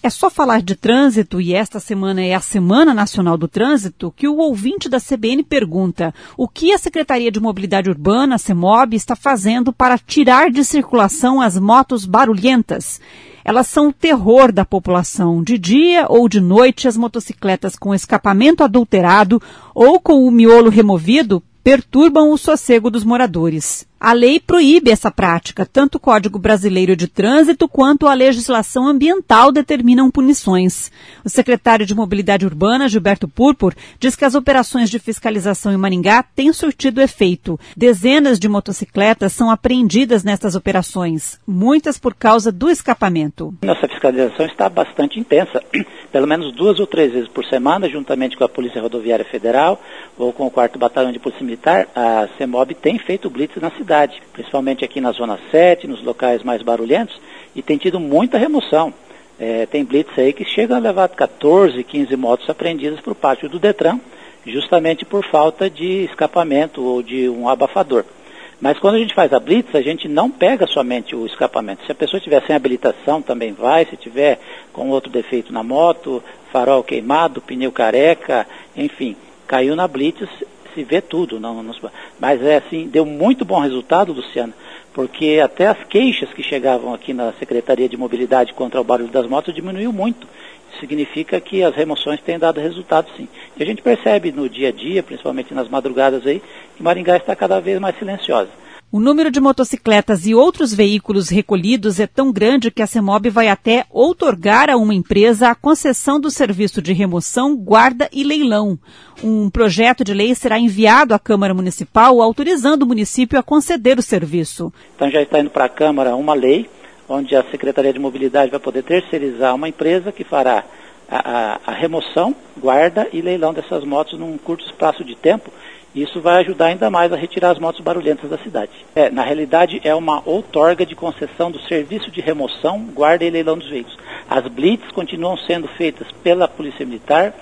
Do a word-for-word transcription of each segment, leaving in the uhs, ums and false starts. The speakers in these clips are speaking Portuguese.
É só falar de trânsito, e esta semana é a Semana Nacional do Trânsito, que o ouvinte da C B N pergunta o que a Secretaria de Mobilidade Urbana, a CEMOB, está fazendo para tirar de circulação as motos barulhentas. Elas são o terror da população. De dia ou de noite, as motocicletas com escapamento adulterado ou com o miolo removido perturbam o sossego dos moradores. A lei proíbe essa prática, tanto o Código Brasileiro de Trânsito quanto a legislação ambiental determinam punições. O secretário de Mobilidade Urbana, Gilberto Purpur, diz que as operações de fiscalização em Maringá têm surtido efeito. Dezenas de motocicletas são apreendidas nessas operações, muitas por causa do escapamento. Nossa fiscalização está bastante intensa, pelo menos duas ou três vezes por semana, juntamente com a Polícia Rodoviária Federal ou com o quarto Batalhão de Polícia Militar, a CEMOB tem feito blitz na cidade. Principalmente aqui na Zona sete, nos locais mais barulhentos, e tem tido muita remoção. É, tem blitz aí que chegam a levar quatorze, quinze motos apreendidas para o pátio do Detran, justamente por falta de escapamento ou de um abafador. Mas quando a gente faz a blitz, a gente não pega somente o escapamento. Se a pessoa estiver sem habilitação, também vai. Se tiver com outro defeito na moto, farol queimado, pneu careca, enfim, caiu na blitz, se vê tudo. Não, não, mas é assim, deu muito bom resultado, Luciano, porque até as queixas que chegavam aqui na Secretaria de Mobilidade contra o barulho das motos diminuiu muito. Isso significa que as remoções têm dado resultado, sim. E a gente percebe no dia a dia, principalmente nas madrugadas aí, que Maringá está cada vez mais silenciosa. O número de motocicletas e outros veículos recolhidos é tão grande que a CEMOB vai até outorgar a uma empresa a concessão do serviço de remoção, guarda e leilão. Um projeto de lei será enviado à Câmara Municipal, autorizando o município a conceder o serviço. Então já está indo para a Câmara uma lei, onde a Secretaria de Mobilidade vai poder terceirizar uma empresa que fará a, a, a remoção, guarda e leilão dessas motos num curto espaço de tempo. Isso vai ajudar ainda mais a retirar as motos barulhentas da cidade. É, na realidade, é uma outorga de concessão do serviço de remoção, guarda e leilão dos veículos. As blitz continuam sendo feitas pela Polícia Militar,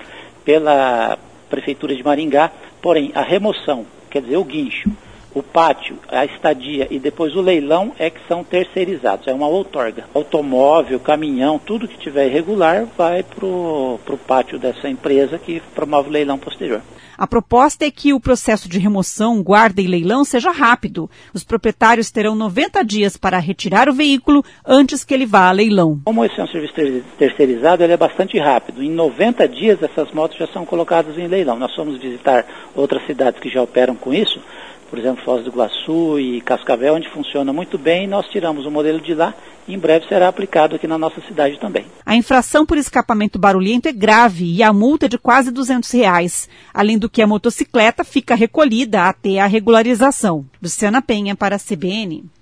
pela Prefeitura de Maringá, porém a remoção, quer dizer, o guincho, o pátio, a estadia e depois o leilão é que são terceirizados, é uma outorga. Automóvel, caminhão, tudo que tiver irregular vai para o pátio dessa empresa que promove o leilão posterior. A proposta é que o processo de remoção, guarda e leilão seja rápido. Os proprietários terão noventa dias para retirar o veículo antes que ele vá a leilão. Como esse é um serviço terceirizado, ele é bastante rápido. Em noventa dias, essas motos já são colocadas em leilão. Nós fomos visitar outras cidades que já operam com isso, por exemplo, Foz do Iguaçu e Cascavel, onde funciona muito bem, e nós tiramos o modelo de lá e em breve será aplicado aqui na nossa cidade também. A infração por escapamento barulhento é grave e a multa é de quase duzentos reais, além do que a motocicleta fica recolhida até a regularização. Luciana Penha para a C B N.